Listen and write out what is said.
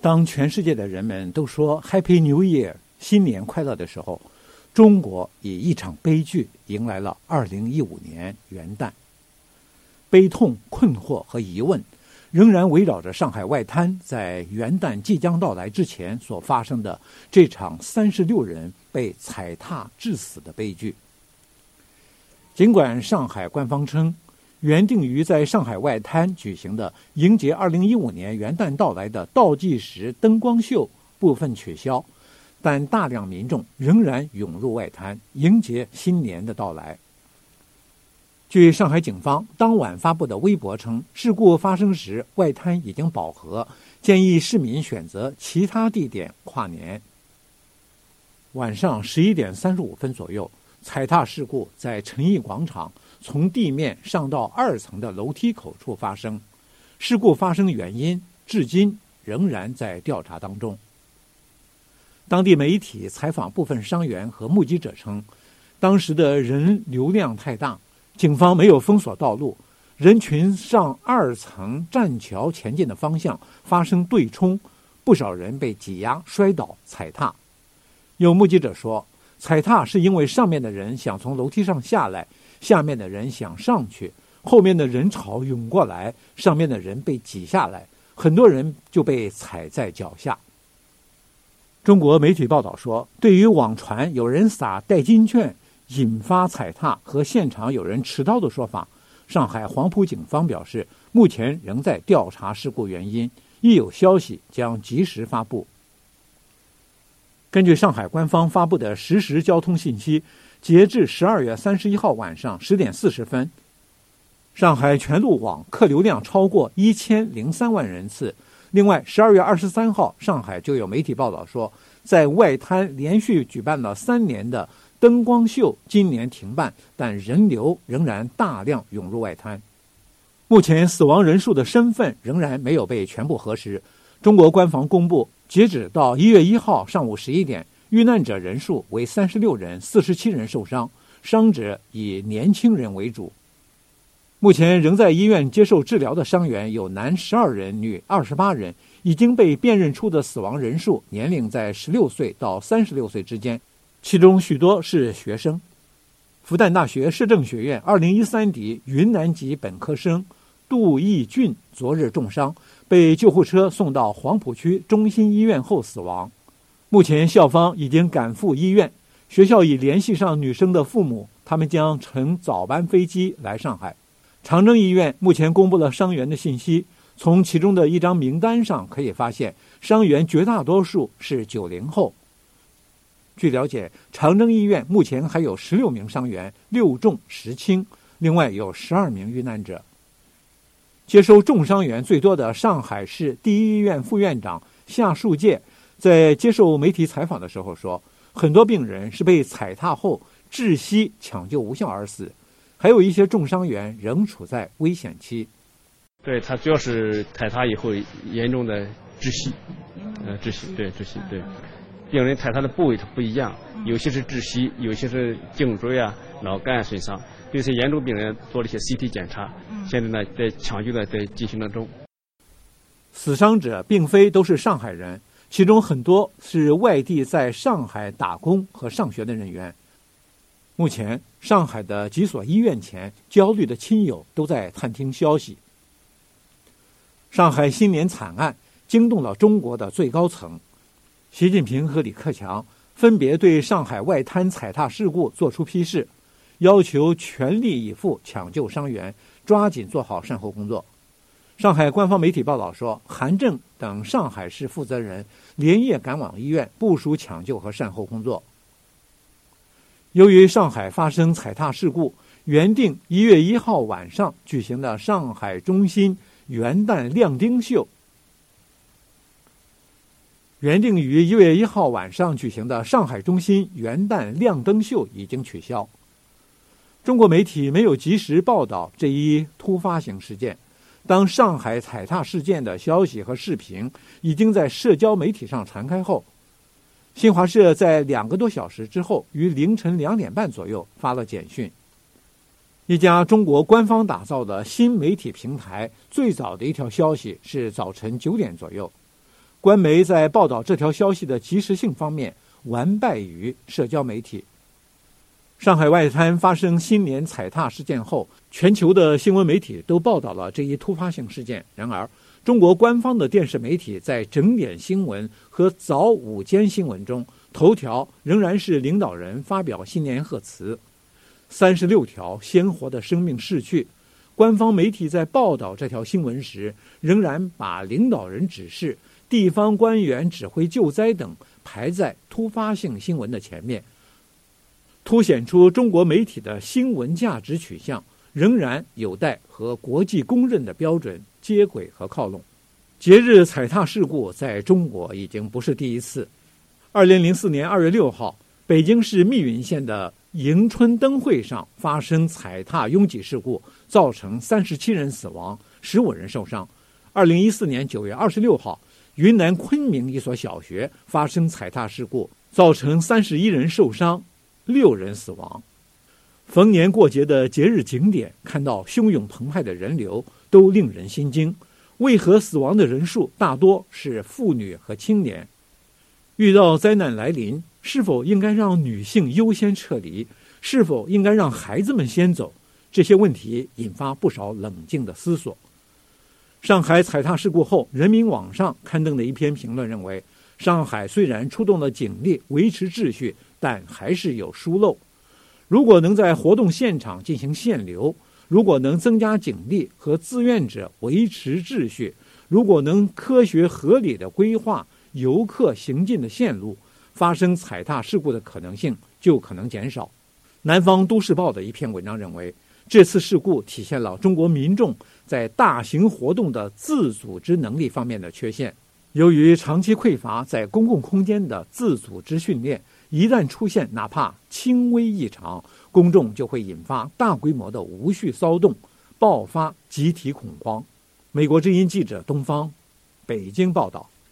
当全世界的人们都说 Happy New Year 新年快乐的时候，中国以一场悲剧迎来了2015年元旦。悲痛、困惑和疑问仍然围绕着上海外滩在元旦即将到来之前所发生的这场36人被踩踏致死的悲剧。尽管上海官方称原定于在上海外滩举行的迎接2015年元旦到来的倒计时灯光秀部分取消，但大量民众仍然涌入外滩迎接新年的到来。据上海警方当晚发布的微博称，事故发生时外滩已经饱和，建议市民选择其他地点跨年。晚上11点35分左右，踩踏事故在陈毅广场从地面上到2层的楼梯口处发生，事故发生原因至今仍然在调查当中。当地媒体采访部分伤员和目击者称，当时的人流量太大，警方没有封锁道路，人群上2层栈桥前进的方向发生对冲，不少人被挤压、摔倒、踩踏。有目击者说，踩踏是因为上面的人想从楼梯上下来，下面的人想上去，后面的人潮涌过来，上面的人被挤下来，很多人就被踩在脚下。中国媒体报道说，对于网传有人撒代金券引发踩踏和现场有人持刀的说法，上海黄埔警方表示，目前仍在调查事故原因，一有消息将及时发布。根据上海官方发布的实时交通信息，截至12月31号晚上10点40分，上海全路网客流量超过1003万人次。另外12月23号，上海就有媒体报道说，在外滩连续举办了3年的灯光秀今年停办，但人流仍然大量涌入外滩。目前死亡人数的身份仍然没有被全部核实。中国官方公布，截止到1月1号上午11点，遇难者人数为36人，47人受伤，伤者以年轻人为主。目前仍在医院接受治疗的伤员有男12人，女28人，已经被辨认出的死亡人数年龄在16岁到36岁之间，其中许多是学生。复旦大学市政学院2013级云南籍本科生杜义俊昨日重伤，被救护车送到黄浦区中心医院后死亡。目前校方已经赶赴医院，学校已联系上女生的父母，他们将乘早班飞机来上海。长征医院目前公布了伤员的信息，从其中的一张名单上可以发现，伤员绝大多数是90后。据了解，长征医院目前还有16名伤员，6重10轻，另外有12名遇难者。接收重伤员最多的上海市第一医院副院长夏树介在接受媒体采访的时候说，很多病人是被踩踏后窒息抢救无效而死，还有一些重伤员仍处在危险期。 对，他主要是踩踏以后严重的窒息，窒息，对。病人踩踏的部位它不一样，有些是窒息，有些是颈椎脑干损伤。对这些严重病人做了一些 CT 检查，现在呢在抢救的在进行当中。 死伤者并非都是上海人，其中很多是外地在上海打工和上学的人员。目前上海的几所医院前，焦虑的亲友都在探听消息。上海新年惨案惊动了中国的最高层，习近平和李克强分别对上海外滩踩踏事故作出批示，要求全力以赴抢救伤员，抓紧做好善后工作。上海官方媒体报道说，韩正等上海市负责人连夜赶往医院部署抢救和善后工作。由于上海发生踩踏事故，原定1月1号晚上举行的上海中心元旦亮灯秀原定于1月1号晚上举行的上海中心元旦亮灯秀已经取消。中国媒体没有及时报道这一突发性事件，当上海踩踏事件的消息和视频已经在社交媒体上传开后，新华社在2个多小时之后于凌晨2点半左右发了简讯。一家中国官方打造的新媒体平台最早的一条消息是早晨9点左右， 官媒在报道这条消息的及时性方面完败于社交媒体。上海外滩发生新年踩踏事件后，全球的新闻媒体都报道了这一突发性事件。然而，中国官方的电视媒体在整点新闻和早午间新闻中，头条仍然是领导人发表新年贺词，36条鲜活的生命逝去。官方媒体在报道这条新闻时，仍然把领导人指示、地方官员指挥救灾等排在突发性新闻的前面，凸显出中国媒体的新闻价值取向仍然有待和国际公认的标准接轨和靠拢。节日踩踏事故在中国已经不是第一次。2004年2月6号，北京市密云县的迎春灯会上发生踩踏拥挤事故，造成37人死亡，15人受伤。2014年9月26号，云南昆明一所小学发生踩踏事故，造成31人受伤，6人死亡。逢年过节的节日景点，看到汹涌澎湃的人流都令人心惊。为何死亡的人数大多是妇女和青年？遇到灾难来临，是否应该让女性优先撤离？是否应该让孩子们先走？这些问题引发不少冷静的思索。上海踩踏事故后，人民网上刊登的一篇评论认为，上海虽然出动了警力维持秩序，但还是有疏漏。如果能在活动现场进行限流，如果能增加警力和志愿者维持秩序，如果能科学合理的规划游客行进的线路，发生踩踏事故的可能性就可能减少。南方都市报的一篇文章认为，这次事故体现了中国民众在大型活动的自组织能力方面的缺陷。由于长期匮乏在公共空间的自组织训练，一旦出现哪怕轻微异常，公众就会引发大规模的无序骚动，爆发集体恐慌。美国之音记者东方，北京报道。